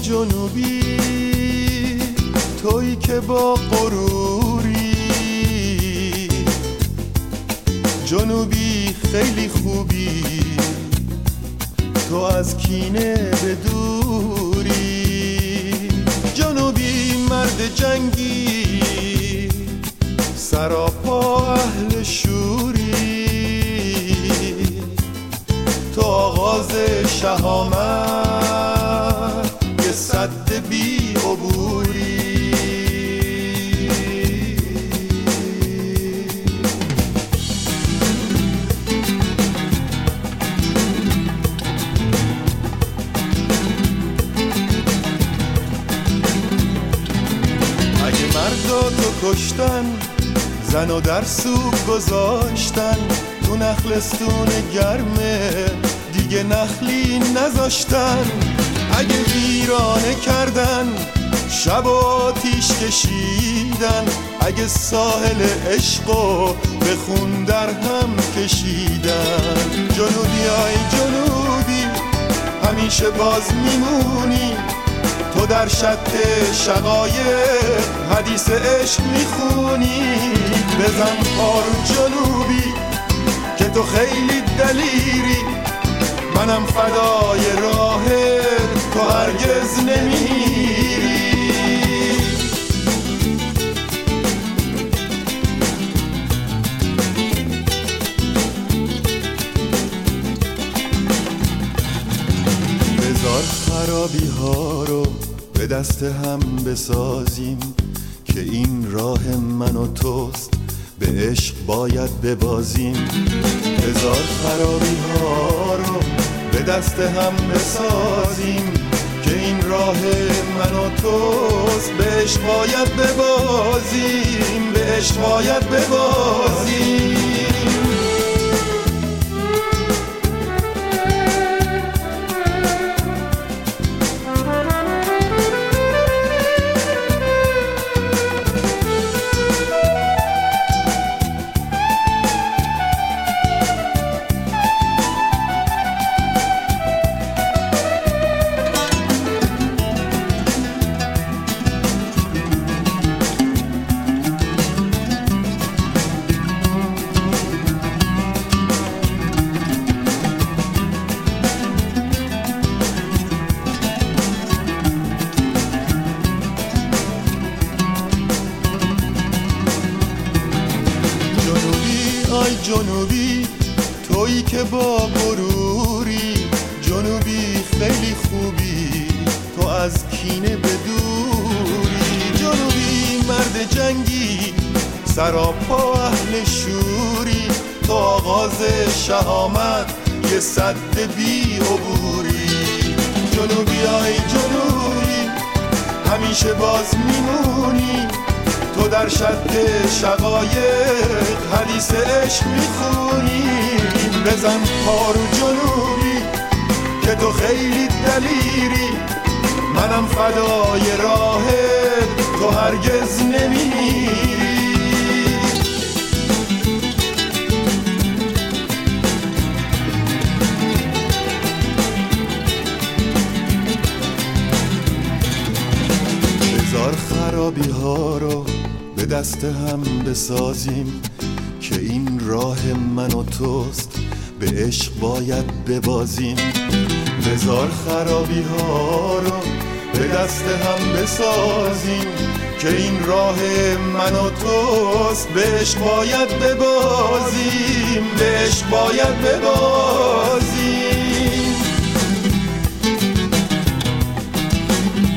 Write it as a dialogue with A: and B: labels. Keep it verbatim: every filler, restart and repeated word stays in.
A: جنوبی تویی که با غروری، جنوبی خیلی خوبی تو از کینه به دوری، جنوبی مرد جنگی سراپا اهل شوری، تو آغاز شهامت یه سد بی عبوری. اگه مردا تو کشتن، زن و در سوق گذاشتن، تو نخلستون گرمه دیگه نخلی نذاشتن، اگه ویرانه کردن شب آتیش کشیدن، اگه ساحل عشقو به خون در هم کشیدن، جنوبی های جنوبی همیشه باز میمونی، تو در شط شقایق حدیث عشق میخونی، بزن پارو جنوبی که تو خیلی دلیری، منم فدای راهت تو هرگز نمیری. بذار خرابی ها رو به دست هم بسازیم که این راه من و توست، به عشق باید ببازیم. بذار خرابی ها رو به دست هم بسازیم که این راه من و توست، به عشق باید ببازیم، به عشق باید ببازیم. جنوبی تویی که با غروری، جنوبی خیلی خوبی تو از کینه به دوری، جنوبی مرد جنگی سراپا اهل شوری، تو آغاز شهامت یه سد بی عبوری، جنوبی های جنوبی همیشه باز میمونی، تو در شط شقایق حدیث عشق میخونی، بزن پارو جنوبی که تو خیلی دلیری، منم فدای راهت تو هرگز نمیری. بذار خرابی ها رو به دست هم بسازیم که این راه من و توست، به عشق باید ببازیم. بذار خرابی ها رو به دست هم بسازیم که این راه من و توست، به عشق باید ببازیم، به عشق باید ببازیم.